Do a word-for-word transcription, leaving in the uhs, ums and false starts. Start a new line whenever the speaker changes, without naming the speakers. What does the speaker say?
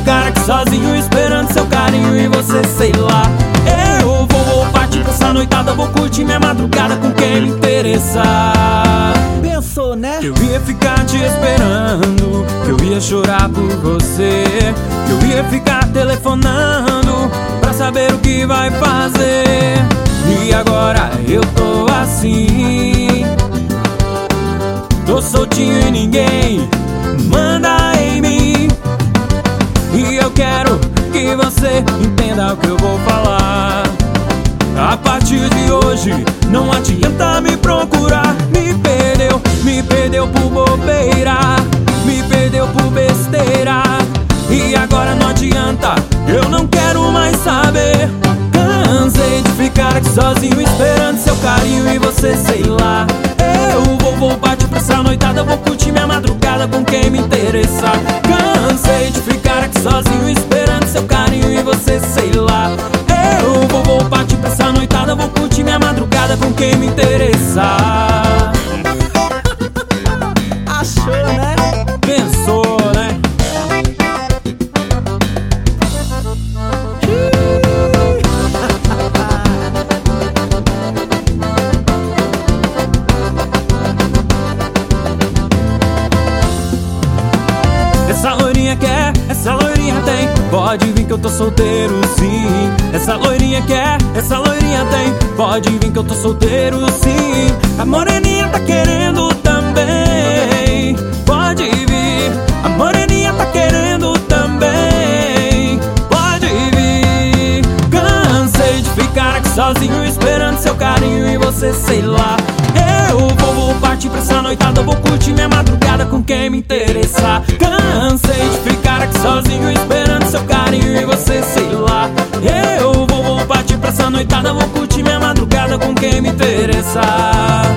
ficar aqui sozinho esperando seu carinho e você, sei lá. Eu vou, vou partir pra essa noitada, vou curtir minha madrugada com quem me interessar.
Pensou, né?
Eu ia ficar te esperando, que eu ia chorar por você, que eu ia ficar telefonando pra saber o que vai fazer. E agora eu tô assim, tô soltinho e ninguém manda em mim. E eu quero que você entenda o que eu vou falar. A partir de hoje não adianta me procurar. Me perdeu, me perdeu por bobeira, me perdeu por besteira. E agora não adianta, eu não quero mais saber. Cansei de ficar aqui sozinho esperando seu carinho e você, sei lá. Eu vou, vou partir pra essa noitada, vou curtir minha madrugada com quem me interessar. Cansei de ficar aqui sozinho esperando seu carinho e você, sei lá. Eu vou, vou partir pra essa noitada, vou curtir minha madrugada com quem me interessar.
Achou, né?
Pensou, né? Essa loirinha quer, essa loirinha tem, pode vir que eu tô solteiro sim. Essa loirinha quer, essa loirinha tem, pode vir que eu tô solteiro sim. A moreninha tá querendo também, pode vir. A moreninha tá querendo também, pode vir. Cansei de ficar aqui sozinho esperando seu carinho e você, sei lá. Eu vou, vou partir pra essa noitada, vou curtir minha madrugada com quem me interessar. Cansei de ficar aqui sozinho esperando seu carinho e você, sei lá. Eu vou, vou partir pra essa noitada, vou curtir minha madrugada com quem me interessar.